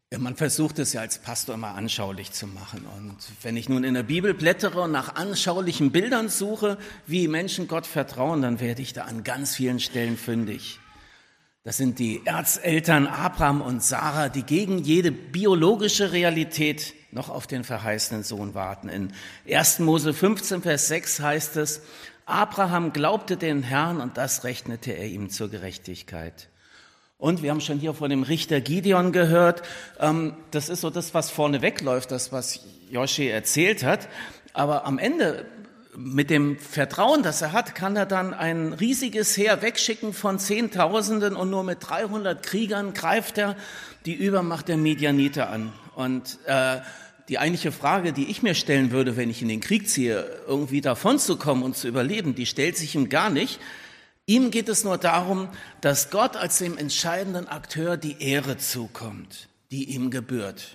Ja, man versucht es ja als Pastor immer anschaulich zu machen. Und wenn ich nun in der Bibel blättere und nach anschaulichen Bildern suche, wie Menschen Gott vertrauen, dann werde ich da an ganz vielen Stellen fündig. Das sind die Erzeltern Abraham und Sarah, die gegen jede biologische Realität noch auf den verheißenen Sohn warten. In 1. Mose 15, Vers 6 heißt es, Abraham glaubte den Herrn und das rechnete er ihm zur Gerechtigkeit. Und wir haben schon hier von dem Richter Gideon gehört, das ist so das, was vorne wegläuft, das, was Joshi erzählt hat. Aber am Ende, mit dem Vertrauen, das er hat, kann er dann ein riesiges Heer wegschicken von Zehntausenden und nur mit 300 Kriegern greift er die Übermacht der Midianiter an. Und die eigentliche Frage, die ich mir stellen würde, wenn ich in den Krieg ziehe, irgendwie davon zu kommen und zu überleben, die stellt sich ihm gar nicht. Ihm geht es nur darum, dass Gott als dem entscheidenden Akteur die Ehre zukommt, die ihm gebührt.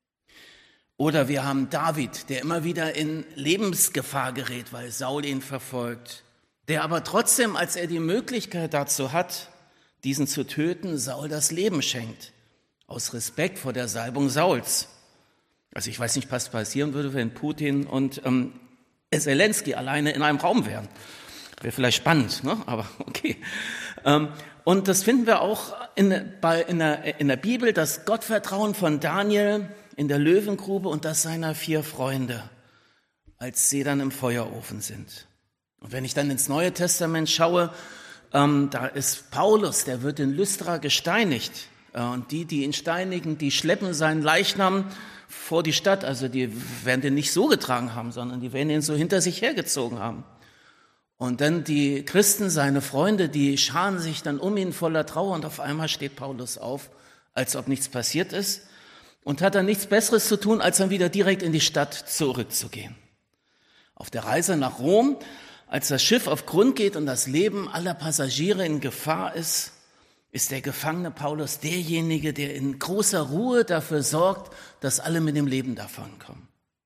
Oder wir haben David, der immer wieder in Lebensgefahr gerät, weil Saul ihn verfolgt, der aber trotzdem, als er die Möglichkeit dazu hat, diesen zu töten, Saul das Leben schenkt, aus Respekt vor der Salbung Sauls. Also ich weiß nicht, was passieren würde, wenn Putin und Zelensky alleine in einem Raum wären. Wäre vielleicht spannend, ne? Aber okay. Und das finden wir auch in der Bibel, das Gottvertrauen von Daniel in der Löwengrube und das seiner 4 Freunde, als sie dann im Feuerofen sind. Und wenn ich dann ins Neue Testament schaue, da ist Paulus, der wird in Lystra gesteinigt. Und die ihn steinigen, die schleppen seinen Leichnam vor die Stadt. Also die werden den nicht so getragen haben, sondern die werden ihn so hinter sich hergezogen haben. Und dann die Christen, seine Freunde, die scharen sich dann um ihn voller Trauer und auf einmal steht Paulus auf, als ob nichts passiert ist und hat dann nichts Besseres zu tun, als dann wieder direkt in die Stadt zurückzugehen. Auf der Reise nach Rom, als das Schiff auf Grund geht und das Leben aller Passagiere in Gefahr ist der Gefangene Paulus derjenige, der in großer Ruhe dafür sorgt, dass alle mit dem Leben davonkommen.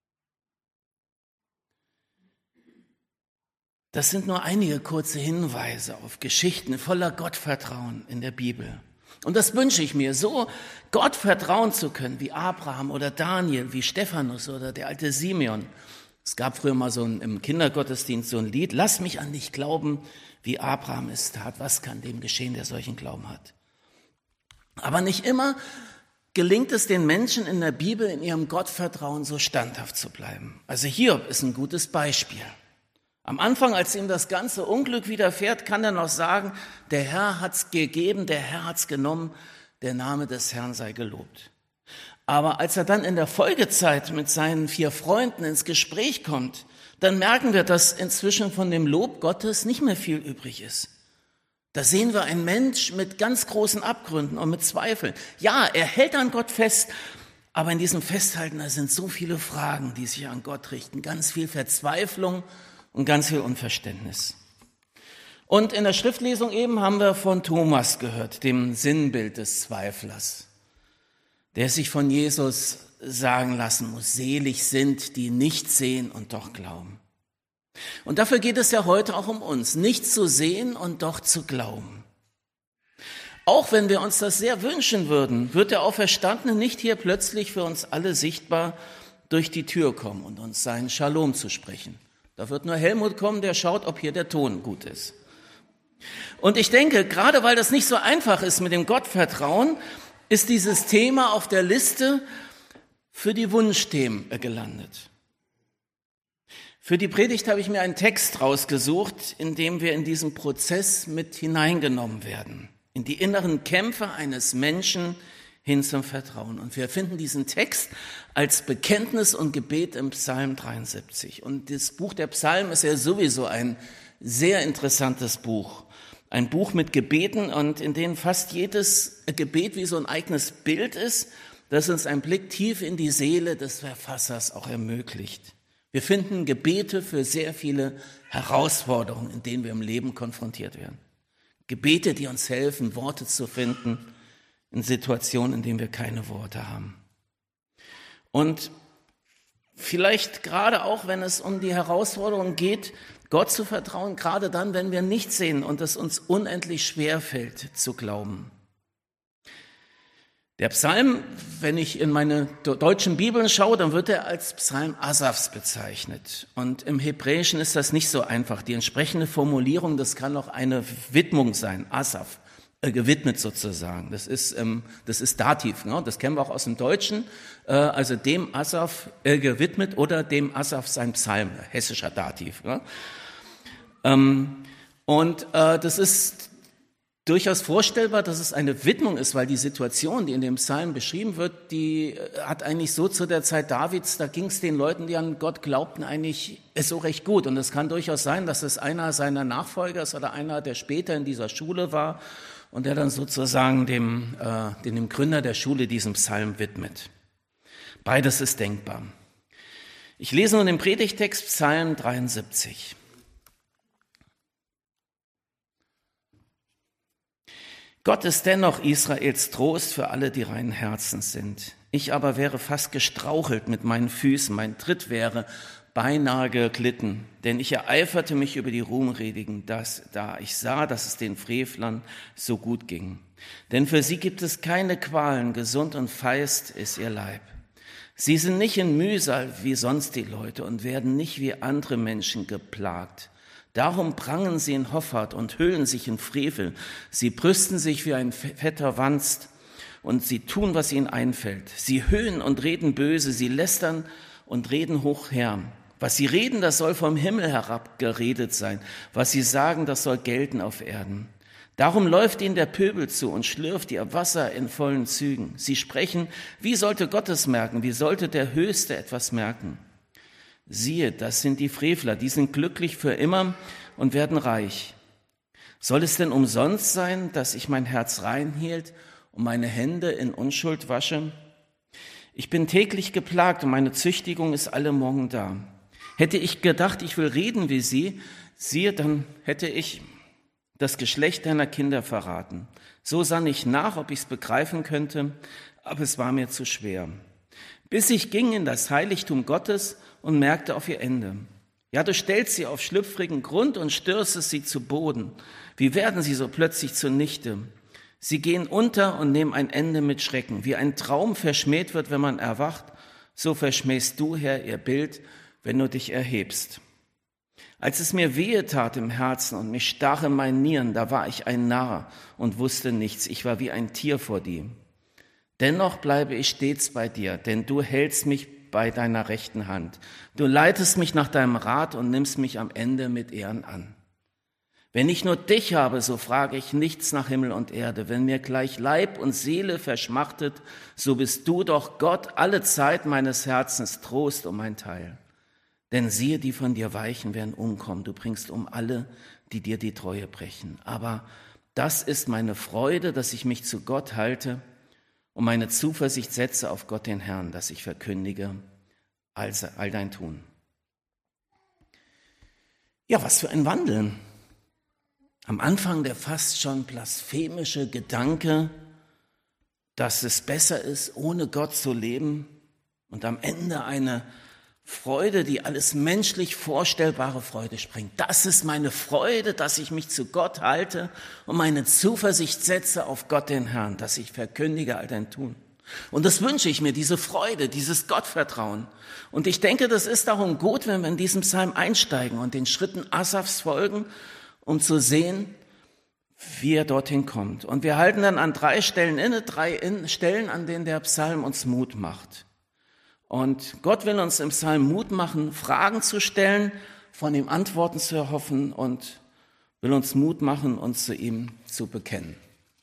Das sind nur einige kurze Hinweise auf Geschichten voller Gottvertrauen in der Bibel. Und das wünsche ich mir, so Gott vertrauen zu können, wie Abraham oder Daniel, wie Stephanus oder der alte Simeon. Es gab früher mal im Kindergottesdienst so ein Lied, lass mich an dich glauben, wie Abraham es tat. Was kann dem geschehen, der solchen Glauben hat? Aber nicht immer gelingt es den Menschen in der Bibel, in ihrem Gottvertrauen so standhaft zu bleiben. Also Hiob ist ein gutes Beispiel. Am Anfang, als ihm das ganze Unglück widerfährt, kann er noch sagen, der Herr hat's gegeben, der Herr hat's genommen, der Name des Herrn sei gelobt. Aber als er dann in der Folgezeit mit seinen 4 Freunden ins Gespräch kommt, dann merken wir, dass inzwischen von dem Lob Gottes nicht mehr viel übrig ist. Da sehen wir einen Mensch mit ganz großen Abgründen und mit Zweifeln. Ja, er hält an Gott fest, aber in diesem Festhalten, da sind so viele Fragen, die sich an Gott richten, ganz viel Verzweiflung und ganz viel Unverständnis. Und in der Schriftlesung eben haben wir von Thomas gehört, dem Sinnbild des Zweiflers, der sich von Jesus sagen lassen muss, selig sind, die nicht sehen und doch glauben. Und dafür geht es ja heute auch um uns, nicht zu sehen und doch zu glauben. Auch wenn wir uns das sehr wünschen würden, wird der Auferstandene nicht hier plötzlich für uns alle sichtbar durch die Tür kommen und uns seinen Shalom zu sprechen. Da wird nur Helmut kommen, der schaut, ob hier der Ton gut ist. Und ich denke, gerade weil das nicht so einfach ist mit dem Gottvertrauen, ist dieses Thema auf der Liste für die Wunschthemen gelandet. Für die Predigt habe ich mir einen Text rausgesucht, in dem wir in diesen Prozess mit hineingenommen werden, in die inneren Kämpfe eines Menschen hin zum Vertrauen. Und wir finden diesen Text als Bekenntnis und Gebet im Psalm 73. Und das Buch der Psalmen ist ja sowieso ein sehr interessantes Buch. Ein Buch mit Gebeten und in denen fast jedes Gebet wie so ein eigenes Bild ist, das uns einen Blick tief in die Seele des Verfassers auch ermöglicht. Wir finden Gebete für sehr viele Herausforderungen, in denen wir im Leben konfrontiert werden. Gebete, die uns helfen, Worte zu finden in Situationen, in denen wir keine Worte haben. Und vielleicht gerade auch, wenn es um die Herausforderung geht, Gott zu vertrauen, gerade dann, wenn wir nichts sehen und es uns unendlich schwer fällt zu glauben. Der Psalm, wenn ich in meine deutschen Bibeln schaue, dann wird er als Psalm Asafs bezeichnet. Und im Hebräischen ist das nicht so einfach. Die entsprechende Formulierung, das kann auch eine Widmung sein, Asaf, gewidmet sozusagen. Das ist Dativ, ne? Das kennen wir auch aus dem Deutschen. Also dem Asaf gewidmet oder dem Asaf sein Psalm, hessischer Dativ. Ne? Das ist durchaus vorstellbar, dass es eine Widmung ist, weil die Situation, die in dem Psalm beschrieben wird, die hat eigentlich so zu der Zeit Davids, da ging es den Leuten, die an Gott glaubten, eigentlich so recht gut. Und es kann durchaus sein, dass es einer seiner Nachfolger ist oder einer, der später in dieser Schule war und der dann sozusagen dem Gründer der Schule diesen Psalm widmet. Beides ist denkbar. Ich lese nun den Predigtext Psalm 73. Gott ist dennoch Israels Trost für alle, die reinen Herzens sind. Ich aber wäre fast gestrauchelt mit meinen Füßen, mein Tritt wäre beinahe geglitten, denn ich ereiferte mich über die Ruhmredigen, da ich sah, dass es den Frevlern so gut ging. Denn für sie gibt es keine Qualen, gesund und feist ist ihr Leib. Sie sind nicht in Mühsal wie sonst die Leute und werden nicht wie andere Menschen geplagt. Darum prangen sie in Hoffart und hüllen sich in Frevel. Sie brüsten sich wie ein fetter Wanst und sie tun, was ihnen einfällt. Sie höhnen und reden böse, sie lästern und reden hoch her. Was sie reden, das soll vom Himmel herab geredet sein. Was sie sagen, das soll gelten auf Erden. Darum läuft ihnen der Pöbel zu und schlürft ihr Wasser in vollen Zügen. Sie sprechen, wie sollte Gott es merken? Wie sollte der Höchste etwas merken? Siehe, das sind die Frevler, die sind glücklich für immer und werden reich. Soll es denn umsonst sein, dass ich mein Herz reinhielt und meine Hände in Unschuld wasche? Ich bin täglich geplagt und meine Züchtigung ist alle Morgen da. Hätte ich gedacht, ich will reden wie sie, siehe, dann hätte ich das Geschlecht deiner Kinder verraten. So sann ich nach, ob ich es begreifen könnte, aber es war mir zu schwer. Bis ich ging in das Heiligtum Gottes und merkte auf ihr Ende. Ja, du stellst sie auf schlüpfrigen Grund und stürzest sie zu Boden. Wie werden sie so plötzlich zunichte? Sie gehen unter und nehmen ein Ende mit Schrecken. Wie ein Traum verschmäht wird, wenn man erwacht, so verschmähst du, Herr, ihr Bild, wenn du dich erhebst. Als es mir wehe tat im Herzen und mich stach in meinen Nieren, da war ich ein Narr und wusste nichts. Ich war wie ein Tier vor dir. Dennoch bleibe ich stets bei dir, denn du hältst mich bei deiner rechten Hand. Du leitest mich nach deinem Rat und nimmst mich am Ende mit Ehren an. Wenn ich nur dich habe, so frage ich nichts nach Himmel und Erde. Wenn mir gleich Leib und Seele verschmachtet, so bist du doch Gott, alle Zeit meines Herzens Trost und mein Teil. Denn siehe, die von dir weichen, werden umkommen. Du bringst um alle, die dir die Treue brechen. Aber das ist meine Freude, dass ich mich zu Gott halte und meine Zuversicht setze auf Gott den Herrn, dass ich verkündige all dein Tun. Ja, was für ein Wandel. Am Anfang der fast schon blasphemische Gedanke, dass es besser ist, ohne Gott zu leben, und am Ende eine Freude, die alles menschlich vorstellbare Freude sprengt. Das ist meine Freude, dass ich mich zu Gott halte und meine Zuversicht setze auf Gott den Herrn, dass ich verkündige all dein Tun. Und das wünsche ich mir, diese Freude, dieses Gottvertrauen. Und ich denke, das ist darum gut, wenn wir in diesem Psalm einsteigen und den Schritten Asafs folgen, um zu sehen, wie er dorthin kommt. Und wir halten dann an 3 Stellen inne, 3 Stellen, an denen der Psalm uns Mut macht. Und Gott will uns im Psalm Mut machen, Fragen zu stellen, von ihm Antworten zu erhoffen und will uns Mut machen, uns zu ihm zu bekennen.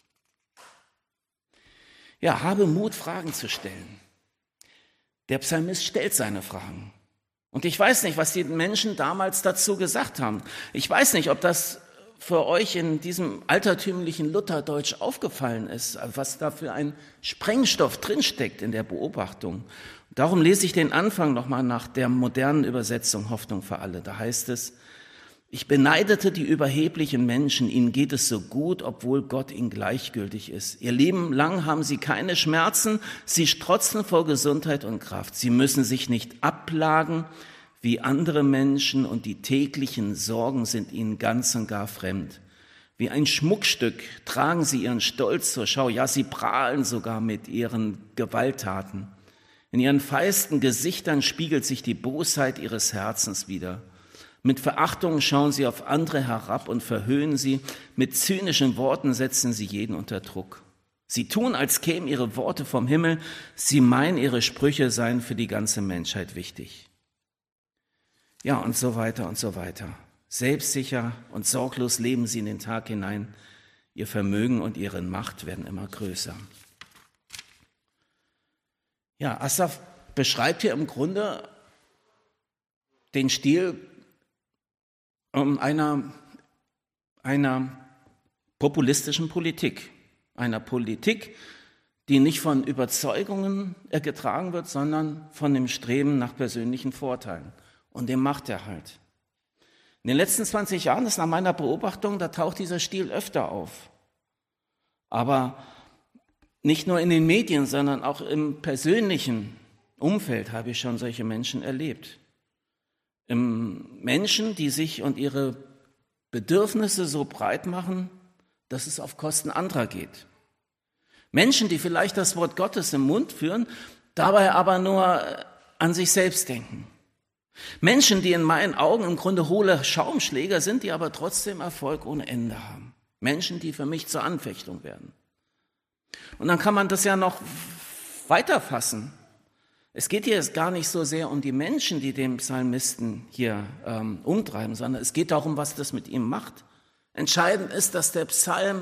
Ja, habe Mut, Fragen zu stellen. Der Psalmist stellt seine Fragen. Und ich weiß nicht, was die Menschen damals dazu gesagt haben. Ich weiß nicht, ob das für euch in diesem altertümlichen Lutherdeutsch aufgefallen ist, was da für ein Sprengstoff drinsteckt in der Beobachtung. Darum lese ich den Anfang nochmal nach der modernen Übersetzung Hoffnung für alle. Da heißt es: Ich beneidete die überheblichen Menschen, ihnen geht es so gut, obwohl Gott ihnen gleichgültig ist. Ihr Leben lang haben sie keine Schmerzen, sie strotzen vor Gesundheit und Kraft. Sie müssen sich nicht abplagen wie andere Menschen und die täglichen Sorgen sind ihnen ganz und gar fremd. Wie ein Schmuckstück tragen sie ihren Stolz zur Schau. Ja, sie prahlen sogar mit ihren Gewalttaten. In ihren feisten Gesichtern spiegelt sich die Bosheit ihres Herzens wider. Mit Verachtung schauen sie auf andere herab und verhöhnen sie. Mit zynischen Worten setzen sie jeden unter Druck. Sie tun, als kämen ihre Worte vom Himmel. Sie meinen, ihre Sprüche seien für die ganze Menschheit wichtig. Ja, und so weiter und so weiter. Selbstsicher und sorglos leben sie in den Tag hinein. Ihr Vermögen und ihre Macht werden immer größer. Ja, Asaf beschreibt hier im Grunde den Stil einer populistischen Politik. Einer Politik, die nicht von Überzeugungen getragen wird, sondern von dem Streben nach persönlichen Vorteilen und dem Machterhalt. In den letzten 20 Jahren ist nach meiner Beobachtung, da taucht dieser Stil öfter auf. Aber nicht nur in den Medien, sondern auch im persönlichen Umfeld habe ich schon solche Menschen erlebt. Menschen, die sich und ihre Bedürfnisse so breit machen, dass es auf Kosten anderer geht. Menschen, die vielleicht das Wort Gottes im Mund führen, dabei aber nur an sich selbst denken. Menschen, die in meinen Augen im Grunde hohle Schaumschläger sind, die aber trotzdem Erfolg ohne Ende haben. Menschen, die für mich zur Anfechtung werden. Und dann kann man das ja noch weiterfassen. Es geht hier jetzt gar nicht so sehr um die Menschen, die den Psalmisten hier umtreiben, sondern es geht darum, was das mit ihm macht. Entscheidend ist, dass der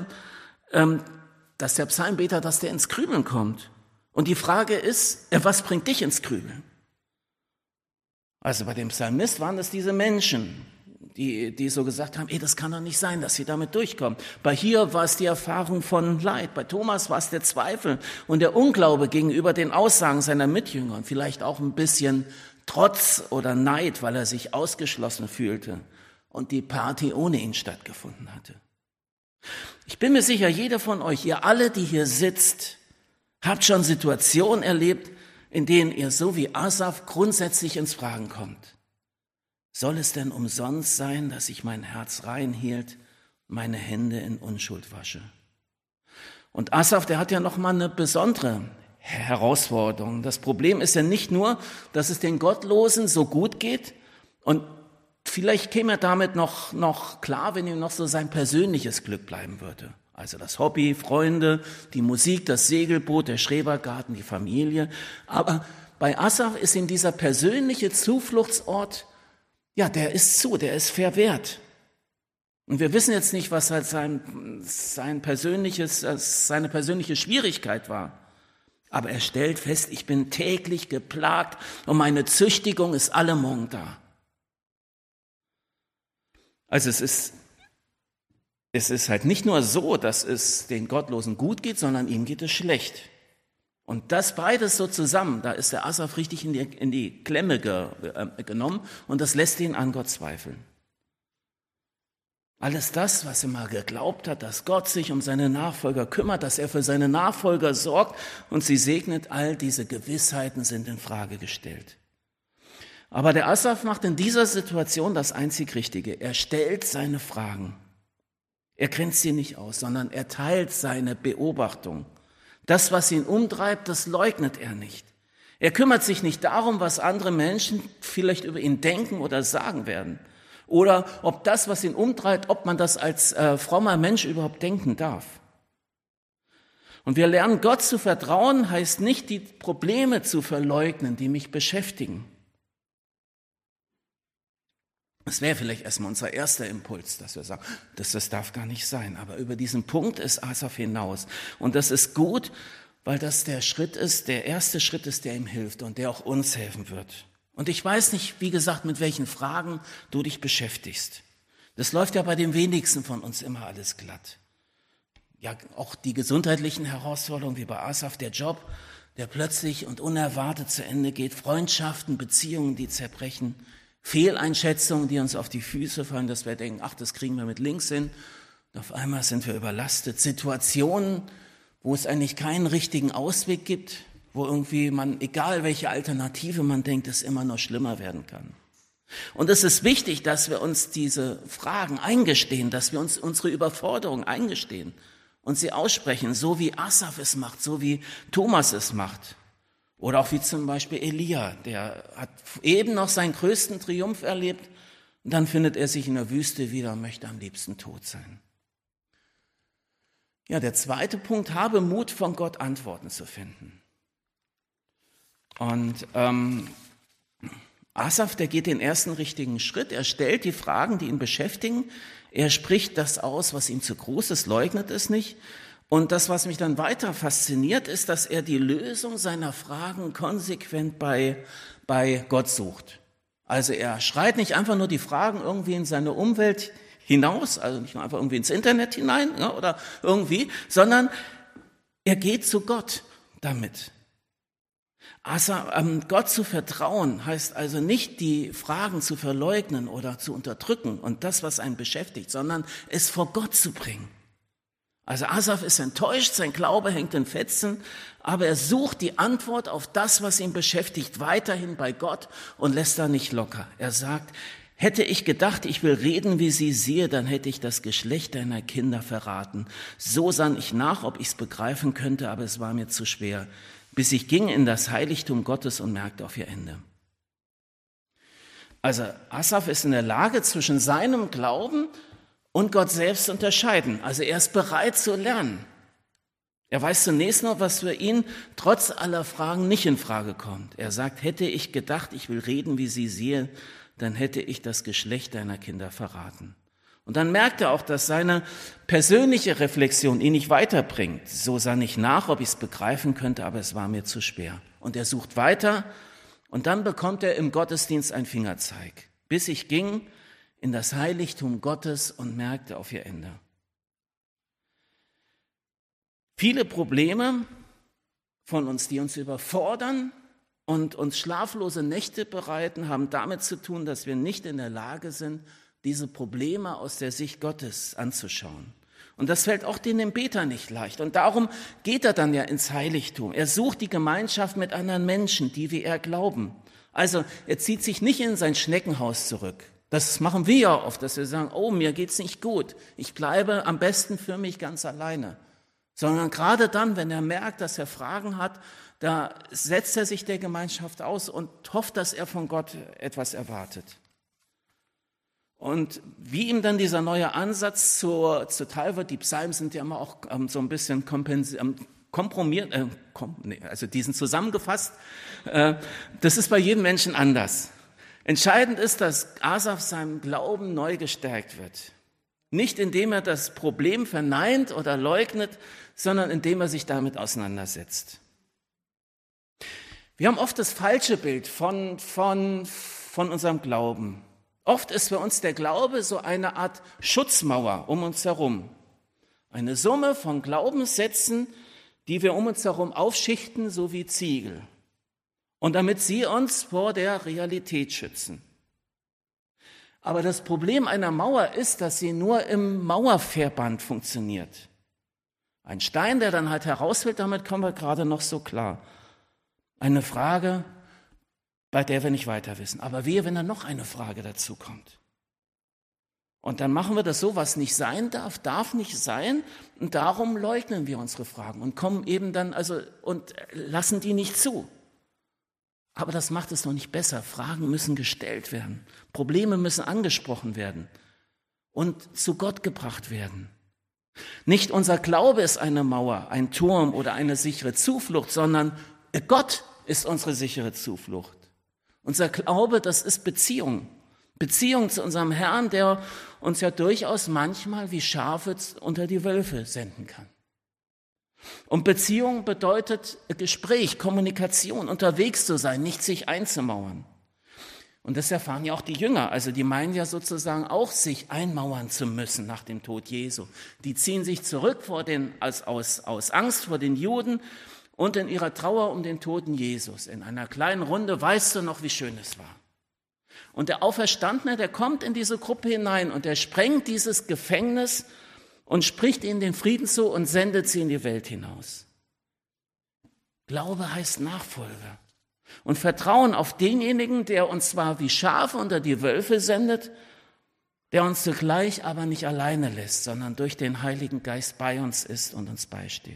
Psalmbeter, dass der ins Grübeln kommt. Und die Frage ist, was bringt dich ins Grübeln? Also bei dem Psalmist waren es diese Menschen, die so gesagt haben, das kann doch nicht sein, dass sie damit durchkommen. Bei Hiob war es die Erfahrung von Leid, bei Thomas war es der Zweifel und der Unglaube gegenüber den Aussagen seiner Mitjünger und vielleicht auch ein bisschen Trotz oder Neid, weil er sich ausgeschlossen fühlte und die Party ohne ihn stattgefunden hatte. Ich bin mir sicher, jeder von euch, ihr alle, die hier sitzt, habt schon Situationen erlebt, in denen ihr so wie Asaf grundsätzlich ins Fragen kommt. Soll es denn umsonst sein, dass ich mein Herz rein hielt, meine Hände in Unschuld wasche? Und Asaf, der hat ja noch mal eine besondere Herausforderung. Das Problem ist ja nicht nur, dass es den Gottlosen so gut geht und vielleicht käme er damit noch klar, wenn ihm noch so sein persönliches Glück bleiben würde. Also das Hobby, Freunde, die Musik, das Segelboot, der Schrebergarten, die Familie. Aber bei Asaf ist ihm dieser persönliche Zufluchtsort, ja, der ist verwehrt. Und wir wissen jetzt nicht, was halt seine persönliche Schwierigkeit war. Aber er stellt fest, ich bin täglich geplagt und meine Züchtigung ist alle Morgen da. Also es ist halt nicht nur so, dass es den Gottlosen gut geht, sondern ihm geht es schlecht. Und das beides so zusammen, da ist der Asaf richtig in die Klemme genommen und das lässt ihn an Gott zweifeln. Alles das, was er mal geglaubt hat, dass Gott sich um seine Nachfolger kümmert, dass er für seine Nachfolger sorgt und sie segnet, all diese Gewissheiten sind in Frage gestellt. Aber der Asaf macht in dieser Situation das einzig Richtige. Er stellt seine Fragen. Er grenzt sie nicht aus, sondern er teilt seine Beobachtung. Das, was ihn umtreibt, das leugnet er nicht. Er kümmert sich nicht darum, was andere Menschen vielleicht über ihn denken oder sagen werden. Oder ob das, was ihn umtreibt, ob man das als frommer Mensch überhaupt denken darf. Und wir lernen, Gott zu vertrauen, heißt nicht, die Probleme zu verleugnen, die mich beschäftigen. Das wäre vielleicht erstmal unser erster Impuls, dass wir sagen, das darf gar nicht sein. Aber über diesen Punkt ist Asaf hinaus. Und das ist gut, weil das der erste Schritt ist, der ihm hilft und der auch uns helfen wird. Und ich weiß nicht, wie gesagt, mit welchen Fragen du dich beschäftigst. Das läuft ja bei den wenigsten von uns immer alles glatt. Ja, auch die gesundheitlichen Herausforderungen wie bei Asaf, der Job, der plötzlich und unerwartet zu Ende geht, Freundschaften, Beziehungen, die zerbrechen, Fehleinschätzungen, die uns auf die Füße fallen, dass wir denken, das kriegen wir mit links hin. Und auf einmal sind wir überlastet. Situationen, wo es eigentlich keinen richtigen Ausweg gibt, wo irgendwie egal welche Alternative man denkt, es immer noch schlimmer werden kann. Und es ist wichtig, dass wir uns diese Fragen eingestehen, dass wir uns unsere Überforderung eingestehen und sie aussprechen, so wie Asaf es macht, so wie Thomas es macht. Oder auch wie zum Beispiel Elia, der hat eben noch seinen größten Triumph erlebt und dann findet er sich in der Wüste wieder und möchte am liebsten tot sein. Ja, der zweite Punkt, habe Mut, von Gott Antworten zu finden. Und Asaf, der geht den ersten richtigen Schritt. Er stellt die Fragen, die ihn beschäftigen. Er spricht das aus, was ihm zu groß ist, leugnet es nicht. Und das, was mich dann weiter fasziniert, ist, dass er die Lösung seiner Fragen konsequent bei Gott sucht. Also er schreit nicht einfach nur die Fragen irgendwie in seine Umwelt hinaus, also nicht nur einfach irgendwie ins Internet hinein, ja, oder irgendwie, sondern er geht zu Gott damit. Gott zu vertrauen heißt also nicht, die Fragen zu verleugnen oder zu unterdrücken und das, was einen beschäftigt, sondern es vor Gott zu bringen. Also Asaf ist enttäuscht, sein Glaube hängt in Fetzen, aber er sucht die Antwort auf das, was ihn beschäftigt, weiterhin bei Gott und lässt da nicht locker. Er sagt, hätte ich gedacht, ich will reden, wie sie siehe, dann hätte ich das Geschlecht deiner Kinder verraten. So sann ich nach, ob ich es begreifen könnte, aber es war mir zu schwer, bis ich ging in das Heiligtum Gottes und merkte auf ihr Ende. Also Asaf ist in der Lage, zwischen seinem Glauben und Gott selbst zu unterscheiden. Also er ist bereit zu lernen. Er weiß zunächst noch, was für ihn trotz aller Fragen nicht in Frage kommt. Er sagt, hätte ich gedacht, ich will reden, wie sie sehen, dann hätte ich das Geschlecht deiner Kinder verraten. Und dann merkt er auch, dass seine persönliche Reflexion ihn nicht weiterbringt. So sann ich nach, ob ich es begreifen könnte, aber es war mir zu schwer. Und er sucht weiter und dann bekommt er im Gottesdienst einen Fingerzeig. Bis ich ging in das Heiligtum Gottes und merkte auf ihr Ende. Viele Probleme von uns, die uns überfordern und uns schlaflose Nächte bereiten, haben damit zu tun, dass wir nicht in der Lage sind, diese Probleme aus der Sicht Gottes anzuschauen. Und das fällt auch dem Beter nicht leicht. Und darum geht er dann ja ins Heiligtum. Er sucht die Gemeinschaft mit anderen Menschen, die wie er glauben. Also er zieht sich nicht in sein Schneckenhaus zurück. Das machen wir ja oft, dass wir sagen, oh, mir geht's nicht gut. Ich bleibe am besten für mich ganz alleine. Sondern gerade dann, wenn er merkt, dass er Fragen hat, da setzt er sich der Gemeinschaft aus und hofft, dass er von Gott etwas erwartet. Und wie ihm dann dieser neue Ansatz zuteil wird, die Psalmen sind ja immer auch so ein bisschen komprimiert, also die sind zusammengefasst, das ist bei jedem Menschen anders. Entscheidend ist, dass Asaf seinem Glauben neu gestärkt wird. Nicht indem er das Problem verneint oder leugnet, sondern indem er sich damit auseinandersetzt. Wir haben oft das falsche Bild von unserem Glauben. Oft ist für uns der Glaube so eine Art Schutzmauer um uns herum. Eine Summe von Glaubenssätzen, die wir um uns herum aufschichten, so wie Ziegel. Und damit sie uns vor der Realität schützen. Aber das Problem einer Mauer ist, dass sie nur im Mauerverband funktioniert. Ein Stein, der dann halt herausfällt, damit kommen wir gerade noch so klar. Eine Frage, bei der wir nicht weiter wissen. Aber wehe, wenn dann noch eine Frage dazu kommt. Und dann machen wir das so, was nicht sein darf, darf nicht sein. Und darum leugnen wir unsere Fragen und kommen eben dann, und lassen die nicht zu. Aber das macht es noch nicht besser. Fragen müssen gestellt werden. Probleme müssen angesprochen werden und zu Gott gebracht werden. Nicht unser Glaube ist eine Mauer, ein Turm oder eine sichere Zuflucht, sondern Gott ist unsere sichere Zuflucht. Unser Glaube, das ist Beziehung. Beziehung zu unserem Herrn, der uns ja durchaus manchmal wie Schafe unter die Wölfe senden kann. Und Beziehung bedeutet Gespräch, Kommunikation, unterwegs zu sein, nicht sich einzumauern. Und das erfahren ja auch die Jünger. Also die meinen ja sozusagen auch, sich einmauern zu müssen nach dem Tod Jesu. Die ziehen sich zurück aus Angst vor den Juden und in ihrer Trauer um den toten Jesus. In einer kleinen Runde, weißt du noch, wie schön es war. Und der Auferstandene, der kommt in diese Gruppe hinein und der sprengt dieses Gefängnis und spricht ihnen den Frieden zu und sendet sie in die Welt hinaus. Glaube heißt Nachfolge. Und vertrauen auf denjenigen, der uns zwar wie Schafe unter die Wölfe sendet, der uns zugleich aber nicht alleine lässt, sondern durch den Heiligen Geist bei uns ist und uns beisteht.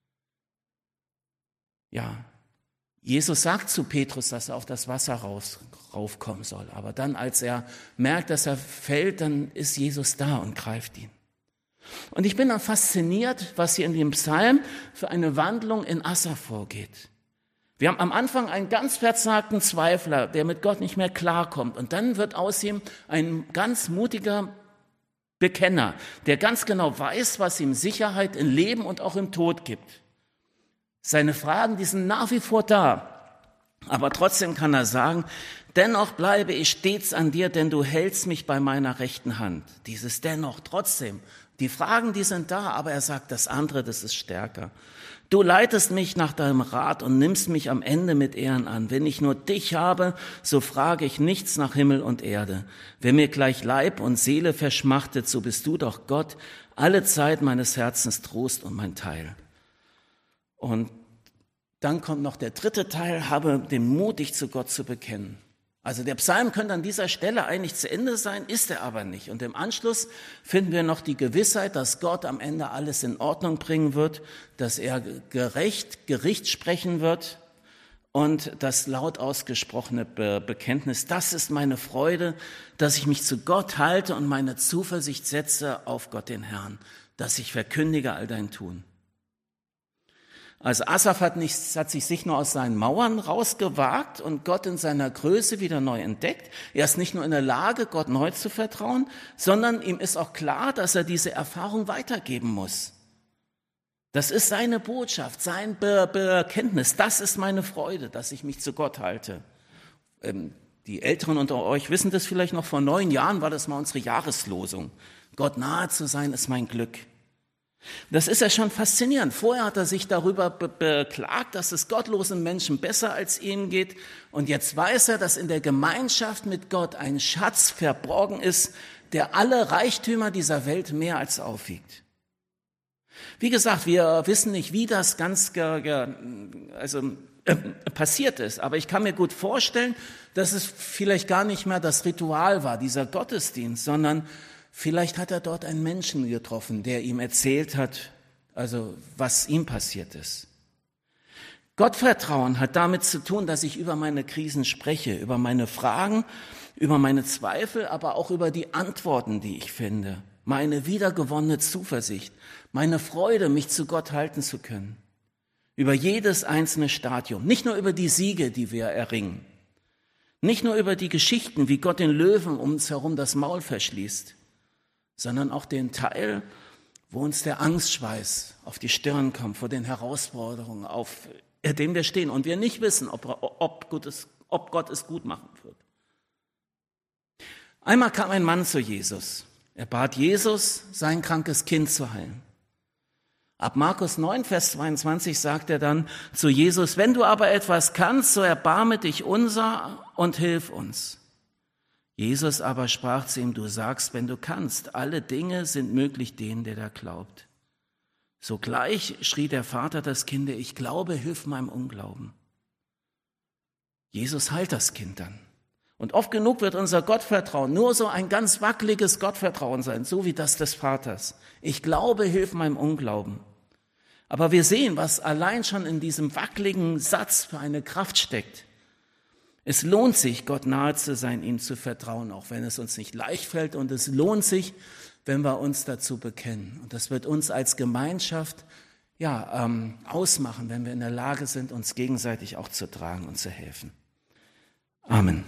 Ja, Jesus sagt zu Petrus, dass er auf das Wasser raufkommen soll. Aber dann, als er merkt, dass er fällt, dann ist Jesus da und greift ihn. Und ich bin dann fasziniert, was hier in dem Psalm für eine Wandlung in Asaf vorgeht. Wir haben am Anfang einen ganz verzagten Zweifler, der mit Gott nicht mehr klarkommt. Und dann wird aus ihm ein ganz mutiger Bekenner, der ganz genau weiß, was ihm Sicherheit im Leben und auch im Tod gibt. Seine Fragen, die sind nach wie vor da. Aber trotzdem kann er sagen, dennoch bleibe ich stets an dir, denn du hältst mich bei meiner rechten Hand. Dieses dennoch, trotzdem. Die Fragen, die sind da, aber er sagt, das andere, das ist stärker. Du leitest mich nach deinem Rat und nimmst mich am Ende mit Ehren an. Wenn ich nur dich habe, so frage ich nichts nach Himmel und Erde. Wenn mir gleich Leib und Seele verschmachtet, so bist du doch Gott, alle Zeit meines Herzens Trost und mein Teil. Und dann kommt noch der dritte Teil, habe den Mut, dich zu Gott zu bekennen. Also der Psalm könnte an dieser Stelle eigentlich zu Ende sein, ist er aber nicht. Und im Anschluss finden wir noch die Gewissheit, dass Gott am Ende alles in Ordnung bringen wird, dass er Gericht sprechen wird und das laut ausgesprochene Bekenntnis, das ist meine Freude, dass ich mich zu Gott halte und meine Zuversicht setze auf Gott den Herrn, dass ich verkündige all dein Tun. Also Asaf hat sich nur aus seinen Mauern rausgewagt und Gott in seiner Größe wieder neu entdeckt. Er ist nicht nur in der Lage, Gott neu zu vertrauen, sondern ihm ist auch klar, dass er diese Erfahrung weitergeben muss. Das ist seine Botschaft, sein Bekenntnis. Das ist meine Freude, dass ich mich zu Gott halte. Die Älteren unter euch wissen das vielleicht noch, vor 9 Jahren war das mal unsere Jahreslosung. Gott nahe zu sein ist mein Glück. Das ist ja schon faszinierend. Vorher hat er sich darüber beklagt, dass es gottlosen Menschen besser als ihm geht. Und jetzt weiß er, dass in der Gemeinschaft mit Gott ein Schatz verborgen ist, der alle Reichtümer dieser Welt mehr als aufwiegt. Wie gesagt, wir wissen nicht, wie das ganz passiert ist. Aber ich kann mir gut vorstellen, dass es vielleicht gar nicht mehr das Ritual war, dieser Gottesdienst, sondern vielleicht hat er dort einen Menschen getroffen, der ihm erzählt hat, also was ihm passiert ist. Gottvertrauen hat damit zu tun, dass ich über meine Krisen spreche, über meine Fragen, über meine Zweifel, aber auch über die Antworten, die ich finde. Meine wiedergewonnene Zuversicht, meine Freude, mich zu Gott halten zu können. Über jedes einzelne Stadium, nicht nur über die Siege, die wir erringen. Nicht nur über die Geschichten, wie Gott den Löwen um uns herum das Maul verschließt, sondern auch den Teil, wo uns der Angstschweiß auf die Stirn kommt vor den Herausforderungen, auf denen wir stehen und wir nicht wissen, ob Gott es gut machen wird. Einmal kam ein Mann zu Jesus. Er bat Jesus, sein krankes Kind zu heilen. Ab Markus 9, Vers 22 sagt er dann zu Jesus, wenn du aber etwas kannst, so erbarme dich unser und hilf uns. Jesus aber sprach zu ihm, du sagst, wenn du kannst, alle Dinge sind möglich denen, der da glaubt. Sogleich schrie der Vater des Kindes, ich glaube, hilf meinem Unglauben. Jesus heilt das Kind dann. Und oft genug wird unser Gottvertrauen nur so ein ganz wackeliges Gottvertrauen sein, so wie das des Vaters. Ich glaube, hilf meinem Unglauben. Aber wir sehen, was allein schon in diesem wackeligen Satz für eine Kraft steckt. Es lohnt sich, Gott nahe zu sein, ihm zu vertrauen, auch wenn es uns nicht leicht fällt. Und es lohnt sich, wenn wir uns dazu bekennen. Und das wird uns als Gemeinschaft ausmachen, wenn wir in der Lage sind, uns gegenseitig auch zu tragen und zu helfen. Amen.